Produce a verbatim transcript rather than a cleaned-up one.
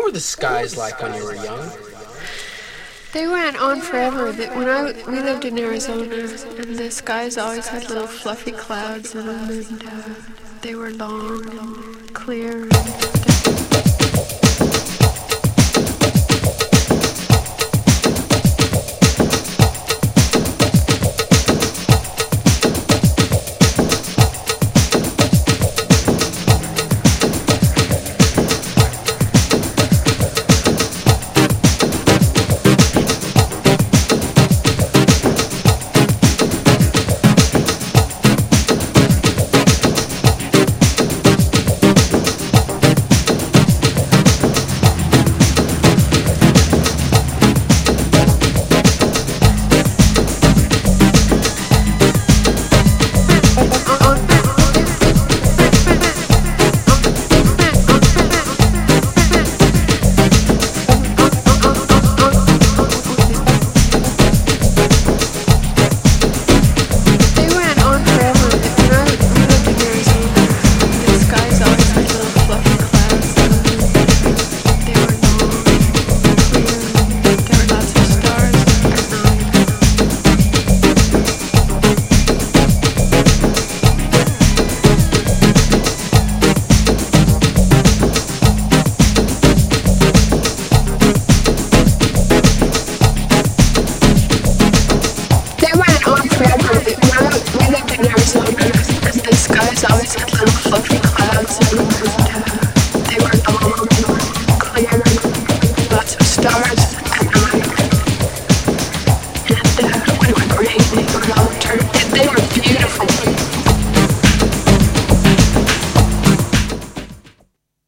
What were the skies like when you were young? They went on forever. That when I we lived in Arizona, and the skies always had little fluffy clouds in them, and uh, they were long and clear.